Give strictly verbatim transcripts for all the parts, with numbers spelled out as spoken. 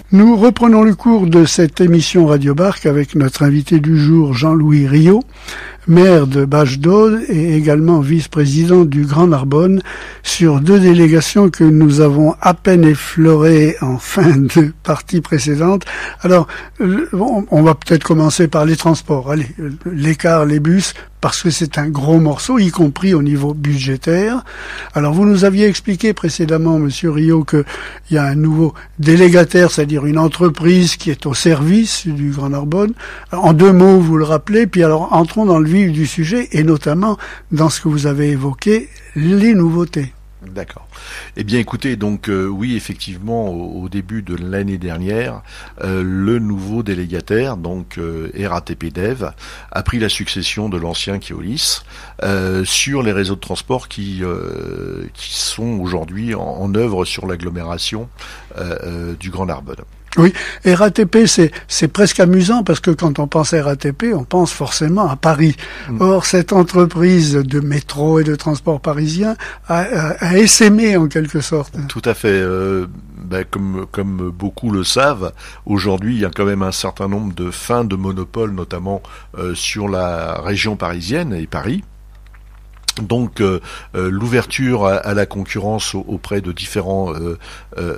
Nous reprenons le cours de cette émission Radio Barque avec notre invité du jour, Jean-Louis Riault, maire de Bâche-d'Aude et également vice-président du Grand Narbonne, sur deux délégations que nous avons à peine effleurées en fin de partie précédente. Alors, on va peut-être commencer par les transports. Allez, l'écart, les bus, parce que c'est un gros morceau, y compris au niveau budgétaire. Alors, vous nous aviez expliqué précédemment, Monsieur Riault, qu'il y a un nouveau délégataire, c'est-à-dire une entreprise qui est au service du Grand Narbonne. En deux mots, vous le rappelez, puis alors entrons dans le vif du sujet, et notamment dans ce que vous avez évoqué, les nouveautés. D'accord. Eh bien, écoutez, donc euh, oui, effectivement, au, au début de l'année dernière, euh, le nouveau délégataire, donc euh, R A T P Dev, a pris la succession de l'ancien Keolis euh, sur les réseaux de transport qui euh, qui sont aujourd'hui en, en œuvre sur l'agglomération euh, euh, du Grand Narbonne. Oui, R A T P, c'est c'est presque amusant parce que quand on pense à R A T P, on pense forcément à Paris. Mmh. Or, cette entreprise de métro et de transport parisien a, a, a essaimé en quelque sorte. Tout à fait. Euh, ben, comme comme beaucoup le savent, aujourd'hui, il y a quand même un certain nombre de fins de monopole, notamment euh, sur la région parisienne et Paris. Donc euh, euh, l'ouverture à, à la concurrence auprès de différents euh, euh,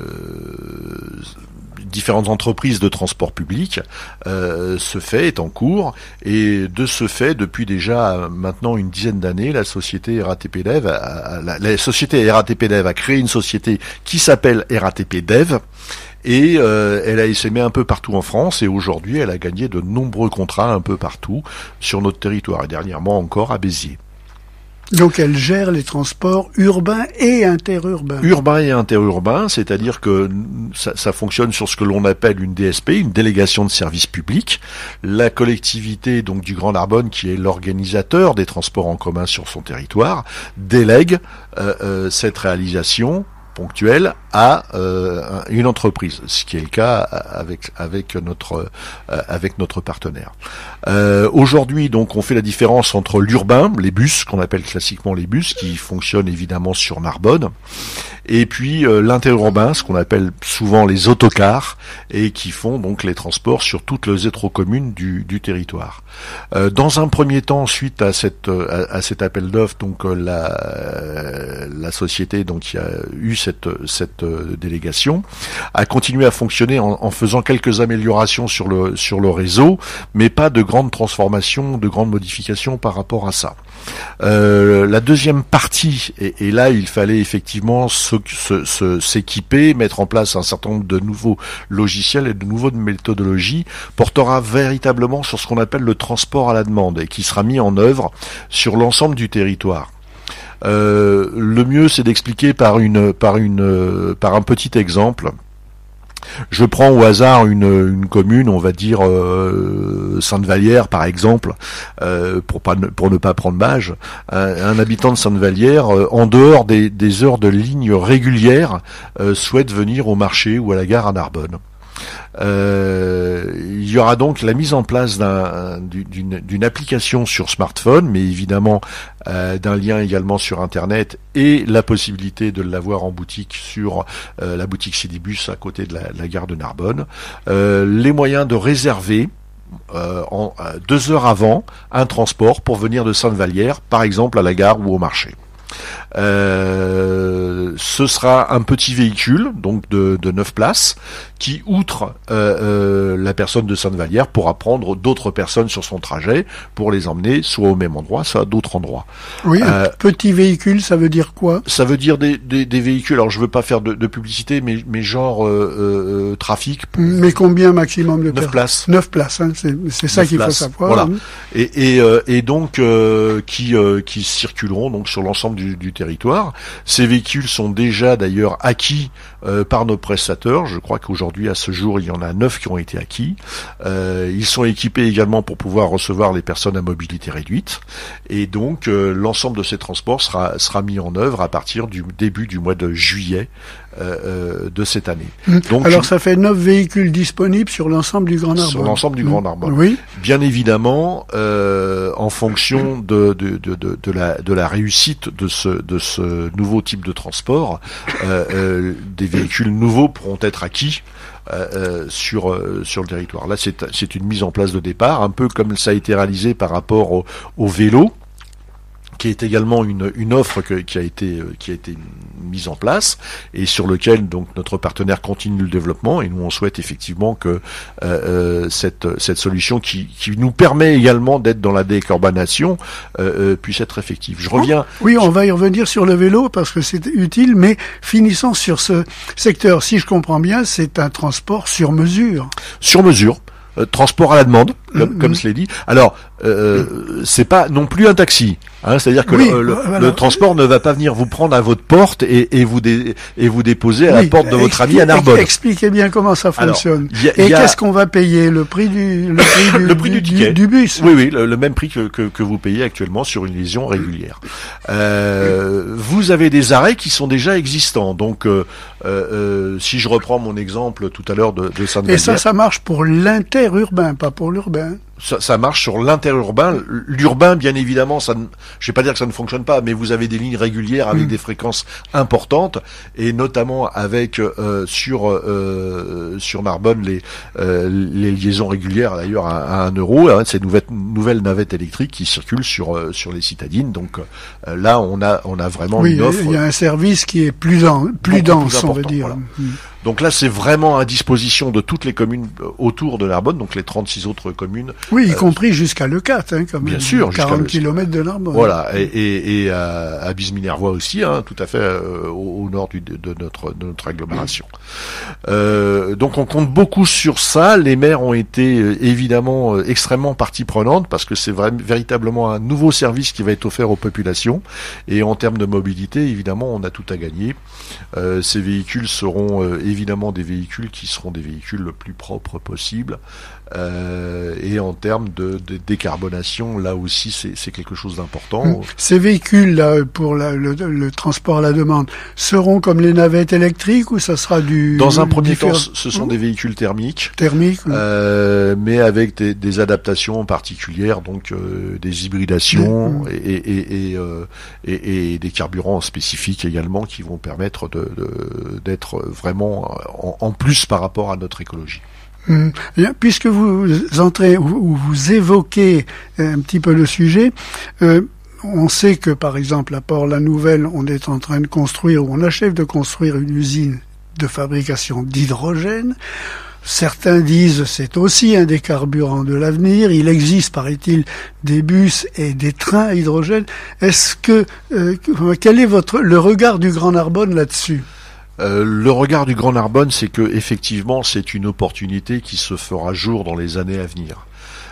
euh, différentes entreprises de transport public euh, se fait, est en cours, et de ce fait, depuis déjà maintenant une dizaine d'années, la société R A T P Dev, a, a, la, la société R A T P Dev a créé une société qui s'appelle R A T P Dev. Et euh, elle a essaimé un peu partout en France, et aujourd'hui elle a gagné de nombreux contrats un peu partout sur notre territoire, et dernièrement encore à Béziers. Donc elle gère les transports urbains et interurbains. Urbains et interurbains, c'est-à-dire que ça, ça fonctionne sur ce que l'on appelle une D S P, une délégation de service public. La collectivité donc du Grand Narbonne, qui est l'organisateur des transports en commun sur son territoire, délègue euh, euh, cette réalisation ponctuelle à euh, une entreprise, ce qui est le cas avec avec notre euh, avec notre partenaire. Euh, aujourd'hui, donc, on fait la différence entre l'urbain, les bus, qu'on appelle classiquement les bus, qui fonctionnent évidemment sur Narbonne, et puis euh, l'interurbain, ce qu'on appelle souvent les autocars, et qui font donc les transports sur toutes les étro-communes du, du territoire. Euh, dans un premier temps, suite à cette à, à cet appel d'offres, donc euh, la la société donc qui a eu cette cette euh, délégation a continué à fonctionner en, en faisant quelques améliorations sur le sur le réseau, mais pas de grandes transformations, de grandes modifications par rapport à ça. Euh, la deuxième partie, et, et là il fallait effectivement se, se, se, s'équiper, mettre en place un certain nombre de nouveaux logiciels et de nouvelles méthodologies, portera véritablement sur ce qu'on appelle le transport à la demande, et qui sera mis en œuvre sur l'ensemble du territoire. Euh, le mieux, c'est d'expliquer par une par une par un petit exemple. Je prends au hasard une, une commune, on va dire euh, Sainte-Vallière par exemple, euh, pour pas pour ne pas prendre Bâche. Un, un habitant de Sainte-Vallière, euh, en dehors des, des heures de ligne régulières, euh, souhaite venir au marché ou à la gare à Narbonne. Euh, il y aura donc la mise en place d'un, d'une, d'une application sur smartphone, mais évidemment euh, d'un lien également sur Internet, et la possibilité de l'avoir en boutique sur euh, la boutique Cdbus à côté de la, la gare de Narbonne. Euh, les moyens de réserver euh, en, euh, deux heures avant un transport pour venir de Sainte-Vallière, par exemple à la gare ou au marché. Euh, ce sera un petit véhicule, donc de, de neuf places, qui, outre euh, euh, la personne de Sainte-Vallière, pourra prendre d'autres personnes sur son trajet pour les emmener soit au même endroit, soit à d'autres endroits. Oui, euh, un petit véhicule, ça veut dire quoi? Ça veut dire des, des, des véhicules, alors je veux pas faire de, de publicité, mais, mais genre euh, euh, trafic. Mais combien maximum de neuf places. neuf places, hein, c'est, c'est ça qu'il places. faut savoir. Voilà. Hein. Et, et, euh, et donc, euh, qui, euh, qui circuleront donc sur l'ensemble du, du territoire. Ces véhicules sont déjà d'ailleurs acquis euh, par nos prestataires. Je crois qu'aujourd'hui, à ce jour, il y en a neuf qui ont été acquis. Euh, ils sont équipés également pour pouvoir recevoir les personnes à mobilité réduite. Et donc, euh, l'ensemble de ces transports sera, sera mis en œuvre à partir du début du mois de juillet euh, de cette année. Donc, alors, ça fait neuf véhicules disponibles sur l'ensemble du Grand Narbonne. Sur l'ensemble du Grand Narbonne. Oui. Bien évidemment, euh, en fonction de, de, de, de, de, la, de la réussite de ce, de ce nouveau type de transport, transport, euh, euh, des véhicules nouveaux pourront être acquis Euh, sur euh, sur le territoire. Là, c'est c'est une mise en place de départ, un peu comme ça a été réalisé par rapport au, au vélo, qui est également une une offre que, qui a été qui a été mise en place et sur lequel donc notre partenaire continue le développement, et nous on souhaite effectivement que euh, euh, cette cette solution qui qui nous permet également d'être dans la décarbonation euh, euh, puisse être effective. Je reviens. Oui, on va y revenir sur le vélo parce que c'est utile, mais finissons sur ce secteur. Si je comprends bien, c'est un transport sur mesure. Sur mesure. Euh, transport à la demande, comme, mmh. comme je l'ai dit. Alors, euh, c'est pas non plus un taxi, hein, c'est-à-dire que oui, le, le, voilà. le transport ne va pas venir vous prendre à votre porte et, et vous dé, et vous déposer à oui, la porte de votre expli- ami à Narbonne. Expliquez bien comment ça fonctionne. Alors, y a, et y a... qu'est-ce qu'on va payer, le prix du le prix du, le prix du, du, ticket. du, du bus. Oui, oui, le, le même prix que, que que vous payez actuellement sur une liaison régulière. Euh, vous avez des arrêts qui sont déjà existants. Donc, euh, euh, si je reprends mon exemple tout à l'heure de, de Sainte-Vallière. Et ça, ça marche pour l'interurbain, pas pour l'urbain. Ça, ça marche sur l'interurbain. L'urbain, bien évidemment, ça ne, je vais pas dire que ça ne fonctionne pas, mais vous avez des lignes régulières avec mmh. des fréquences importantes, et notamment avec euh, sur euh, sur Narbonne les euh, les liaisons régulières d'ailleurs à, à un euro, hein, ces nouvelles nouvelles navettes électriques qui circulent sur euh, sur les citadines. Donc euh, là, on a on a vraiment oui, une offre. Il y a un service qui est plus dense, plus dense, on va dire. Voilà. Mmh. Donc là, c'est vraiment à disposition de toutes les communes autour de Narbonne, donc les trente-six autres communes. Oui, y euh, compris jusqu'à Leucate, hein, quand même. Bien sûr, quarante kilomètres de Narbonne. Voilà, et, et, et à, à Bisminervois aussi, hein, tout à fait euh, au, au nord du, de, de notre de notre agglomération. Euh, donc on compte beaucoup sur ça. Les maires ont été euh, évidemment euh, extrêmement partie prenante parce que c'est vrai, véritablement un nouveau service qui va être offert aux populations. Et en termes de mobilité, évidemment, on a tout à gagner. Euh, ces véhicules seront euh, évidemment des véhicules qui seront des véhicules le plus propres possible. Euh, et en termes de, de décarbonation, là aussi, c'est, c'est quelque chose d'important. Mmh. Ces véhicules-là, pour la, le, le transport à la demande, seront comme les navettes électriques ou ça sera du... Dans un premier différent... temps, ce sont mmh. des véhicules thermiques. Thermiques, oui. euh, mais avec des, des adaptations particulières, donc euh, des hybridations mmh. et, et, et, euh, et, et des carburants spécifiques également qui vont permettre de, de, d'être vraiment en, en plus par rapport à notre écologie. Mmh. Bien, puisque vous entrez ou vous, vous évoquez un petit peu le sujet, euh, on sait que par exemple à Port-la-Nouvelle, on est en train de construire ou on achève de construire une usine de fabrication d'hydrogène. Certains disent c'est aussi un des carburants de l'avenir. Il existe, paraît-il, des bus et des trains à hydrogène. Est-ce que euh, quel est votre le regard du Grand Narbonne là-dessus? Euh, le regard du Grand Narbonne, c'est que effectivement, c'est une opportunité qui se fera jour dans les années à venir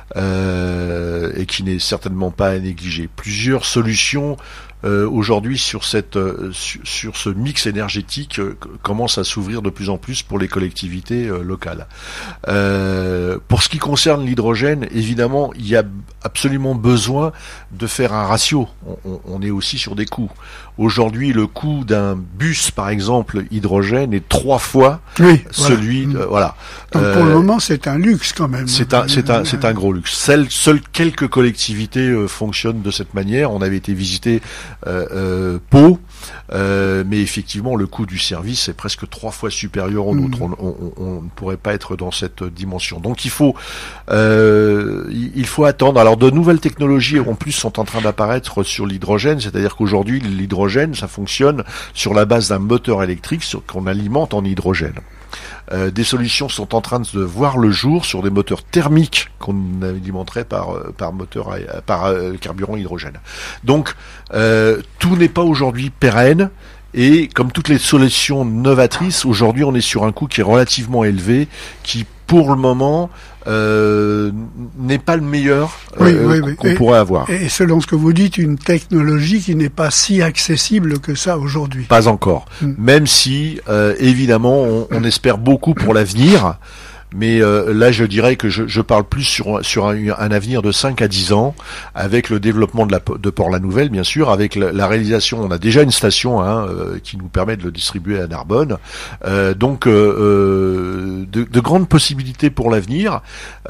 euh, et qui n'est certainement pas à négliger. Plusieurs solutions euh, aujourd'hui sur cette euh, sur, sur ce mix énergétique euh, commencent à s'ouvrir de plus en plus pour les collectivités euh, locales. Euh, pour ce qui concerne l'hydrogène, évidemment, il y a absolument besoin de faire un ratio. On, on est aussi sur des coûts. Aujourd'hui, le coût d'un bus, par exemple, hydrogène, est trois fois oui, celui. Voilà. De, voilà. Donc euh, pour le moment, c'est un luxe quand même. C'est un, c'est un, c'est un gros luxe. Seules, seules quelques collectivités euh, fonctionnent de cette manière. On avait été visiter euh, euh, Pau, euh, mais effectivement, le coût du service est presque trois fois supérieur au nôtre. Mmh. On, on, on ne pourrait pas être dans cette dimension. Donc il faut, euh, il faut attendre. Alors de nouvelles technologies en plus sont en train d'apparaître sur l'hydrogène, c'est-à-dire qu'aujourd'hui l'hydrogène, ça fonctionne sur la base d'un moteur électrique sur, qu'on alimente en hydrogène. Euh, des solutions sont en train de voir le jour sur des moteurs thermiques qu'on alimenterait par par moteur à, par euh, carburant hydrogène. Donc euh, tout n'est pas aujourd'hui pérenne. Et comme toutes les solutions novatrices, aujourd'hui on est sur un coût qui est relativement élevé, qui pour le moment euh, n'est pas le meilleur oui, euh, oui, oui. qu'on et, pourrait avoir. Et selon ce que vous dites, une technologie qui n'est pas si accessible que ça aujourd'hui. Pas encore. Mm. Même si, euh, évidemment, on, on espère beaucoup pour l'avenir. mais euh, là je dirais que je, je parle plus sur sur un, un avenir de cinq à dix ans, avec le développement de la de Port-la-Nouvelle, bien sûr, avec la, la réalisation. On a déjà une station hein, euh, qui nous permet de le distribuer à Narbonne, euh, donc euh, de, de grandes possibilités pour l'avenir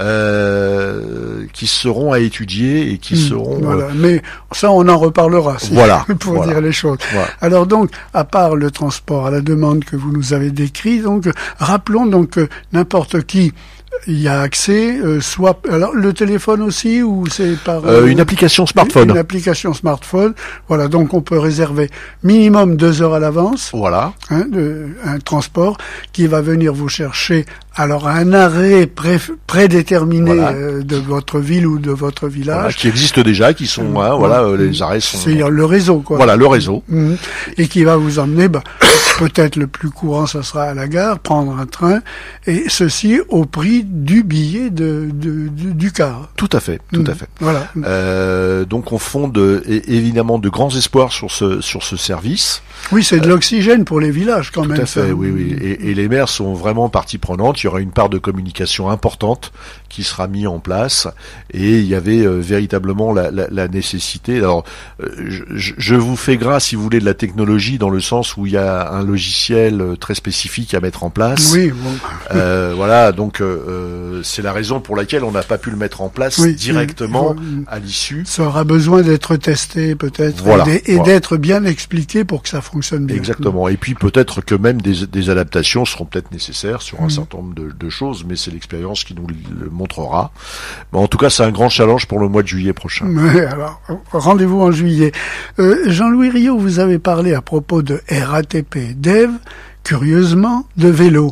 euh, qui seront à étudier et qui mmh, seront. Voilà, euh, mais ça on en reparlera. Si, voilà, pour voilà. dire les choses. Voilà. Alors donc, à part le transport à la demande que vous nous avez décrit, donc rappelons donc que n'importe qui il y a accès, euh, soit alors le téléphone aussi ou c'est par euh, une application smartphone. Une application smartphone. Voilà, donc on peut réserver minimum deux heures à l'avance. Voilà. Hein, de, un transport qui va venir vous chercher. Alors un arrêt pré, prédéterminé voilà. euh, de votre ville ou de votre village, voilà, qui existe déjà, qui sont euh, hein, voilà, euh, les arrêts sont. C'est le réseau quoi. Voilà le réseau. Mmh. Et qui va vous emmener, bah, peut-être le plus courant, ça sera à la gare, prendre un train, et ceci au prix du billet de, de, de du car. Tout à fait, tout mmh. à fait. Voilà. Euh, donc on fonde évidemment de grands espoirs sur ce sur ce service. Oui, c'est de l'oxygène pour les villages quand tout même. Tout à fait, ça. oui, oui. Et, et les maires sont vraiment partie prenante. Il y aura une part de communication importante qui sera mise en place, et il y avait euh, véritablement la, la, la nécessité. Alors, euh, je, je vous fais grâce, si vous voulez, de la technologie dans le sens où il y a un logiciel très spécifique à mettre en place. Oui. Bon. Euh, voilà, donc euh, c'est la raison pour laquelle on n'a pas pu le mettre en place oui, directement oui, à l'issue. Ça aura besoin d'être testé peut-être voilà, et voilà. d'être bien expliqué pour que ça fonctionne bien. Exactement. Et puis peut-être que même des, des adaptations seront peut-être nécessaires sur un mmh. certain nombre de, de choses, mais c'est l'expérience qui nous le montrera. Bon, en tout cas, c'est un grand challenge pour le mois de juillet prochain. Oui, alors, rendez-vous en juillet. Euh, Jean-Louis Riot, vous avez parlé à propos de R A T P Dev, curieusement, de vélo.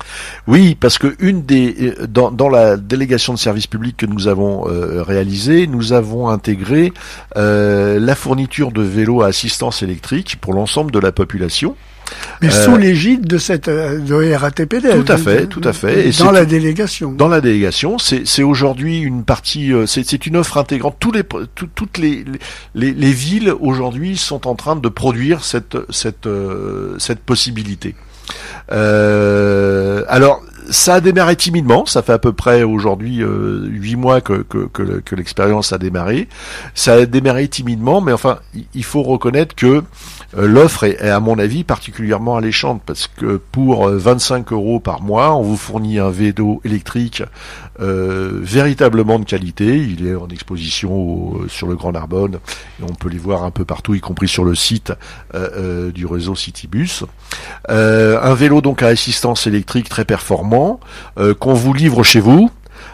Oui, parce que une des dans, dans la délégation de service public que nous avons euh, réalisée, nous avons intégré euh, la fourniture de vélos à assistance électrique pour l'ensemble de la population. Mais euh, sous l'égide de cette de R A T P D. Tout à fait, tout à fait. Et dans la délégation. Dans la délégation, c'est c'est aujourd'hui une partie, c'est c'est une offre intégrante. Tous les tout, toutes les, les les villes aujourd'hui sont en train de produire cette cette euh, cette possibilité. Euh, alors, ça a démarré timidement. Ça fait à peu près aujourd'hui euh, huit mois que que que, que l'expérience a démarré. Ça a démarré timidement, mais enfin, il faut reconnaître que euh, l'offre est, est, à mon avis, particulièrement alléchante, parce que pour vingt-cinq euros par mois, on vous fournit un vélo électrique euh, véritablement de qualité. Il est en exposition au, sur le Grand Narbonne, et on peut les voir un peu partout, y compris sur le site euh, euh, du réseau Citybus. Euh, un vélo donc à assistance électrique très performant, euh, qu'on vous livre chez vous.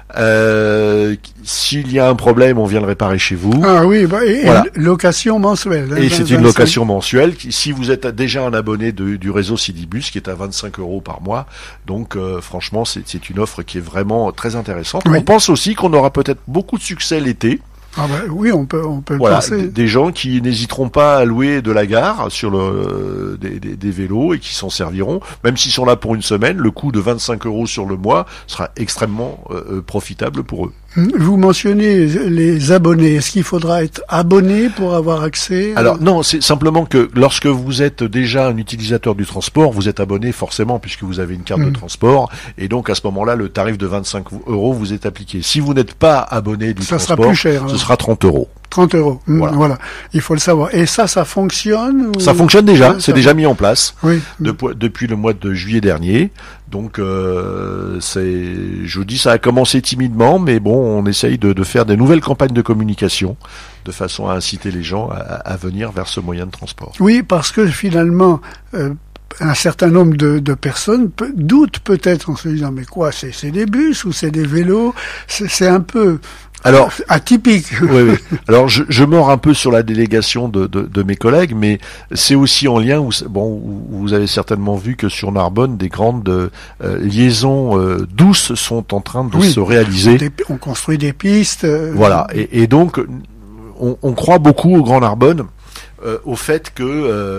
Euh, s'il y a un problème, on vient le réparer chez vous. Ah oui, bah, et, voilà. et location mensuelle. Hein, et c'est une location mensuelle. Si vous êtes déjà un abonné de, du réseau Citybus, qui est à vingt-cinq euros par mois, donc euh, franchement, c'est, c'est une offre qui est vraiment très intéressante. Oui. On pense aussi qu'on aura peut-être beaucoup de succès l'été. Ah bah oui, on peut, on peut voilà, le penser. Des gens qui n'hésiteront pas à louer de la gare sur le euh, des, des, des vélos et qui s'en serviront, même s'ils sont là pour une semaine. Le coût de vingt-cinq euros sur le mois sera extrêmement euh, profitable pour eux. Vous mentionnez les abonnés. Est-ce qu'il faudra être abonné pour avoir accès à... Alors non, c'est simplement que lorsque vous êtes déjà un utilisateur du transport, vous êtes abonné forcément puisque vous avez une carte mmh. de transport, et donc à ce moment-là, le tarif de vingt-cinq euros vous est appliqué. Si vous n'êtes pas abonné du ça transport, sera plus cher, ce hein. sera trente euros. trente euros. Voilà. voilà. Il faut le savoir. Et ça, ça fonctionne ou... Ça fonctionne déjà. Ouais, c'est déjà va. mis en place. Oui. Depuis, depuis le mois de juillet dernier. Donc, euh, c'est, je vous dis, ça a commencé timidement, mais bon, on essaye de, de faire des nouvelles campagnes de communication de façon à inciter les gens à, à venir vers ce moyen de transport. Oui, parce que finalement, euh, un certain nombre de, de personnes peut, doutent peut-être en se disant, mais quoi, c'est, c'est des bus ou c'est des vélos? C'est, c'est un peu... Alors atypique. Oui, oui. Alors je, je mords un peu sur la délégation de, de, de mes collègues, mais c'est aussi en lien où bon où vous avez certainement vu que sur Narbonne des grandes euh, liaisons euh, douces sont en train de oui, se réaliser. Des, on construit des pistes. Euh, voilà, et, et donc on, on croit beaucoup au Grand Narbonne. Euh, au fait que euh,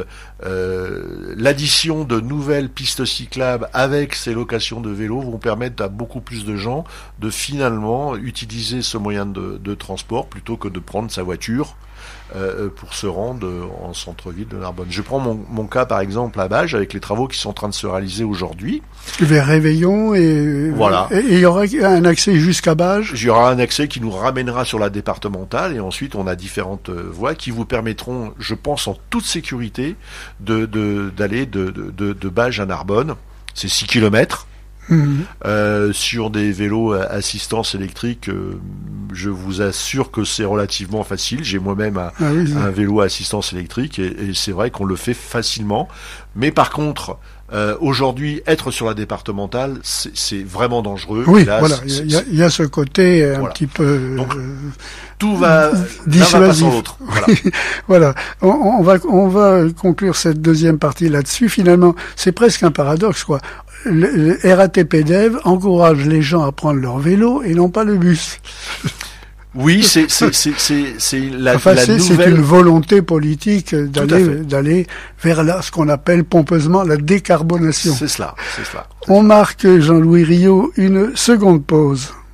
euh, l'addition de nouvelles pistes cyclables avec ces locations de vélos vont permettre à beaucoup plus de gens de finalement utiliser ce moyen de, de transport plutôt que de prendre sa voiture euh, pour se rendre en centre-ville de Narbonne. Je prends mon, mon cas par exemple à Bages avec les travaux qui sont en train de se réaliser aujourd'hui. Vers Réveillon et voilà. Et il y aura un accès jusqu'à Bages. Il y aura un accès qui nous ramènera sur la départementale et ensuite on a différentes voies qui vous permettront, je pense en toute sécurité, de, de d'aller de, de, de, de Bages à Narbonne. C'est six kilomètres. Mmh. Euh, sur des vélos à assistance électrique, euh, je vous assure que c'est relativement facile. J'ai moi-même un, ah oui, un vélo à assistance électrique et, et c'est vrai qu'on le fait facilement. Mais par contre, euh, aujourd'hui, être sur la départementale, c'est, c'est vraiment dangereux. Oui, là, voilà. Il y, y a ce côté un voilà. petit peu. Donc, tout va, dissuasif. L'un va pas sans l'autre. Voilà. Voilà. On, on va, on va conclure cette deuxième partie là-dessus. Finalement, c'est presque un paradoxe, quoi. Le, le R A T P D E V encourage les gens à prendre leur vélo et non pas le bus. Oui, c'est c'est c'est c'est, c'est la, enfin, la c'est, nouvelle. C'est une volonté politique d'aller d'aller vers là ce qu'on appelle pompeusement la décarbonation. C'est cela, c'est cela. On marque, Jean-Louis Riault, une seconde pause.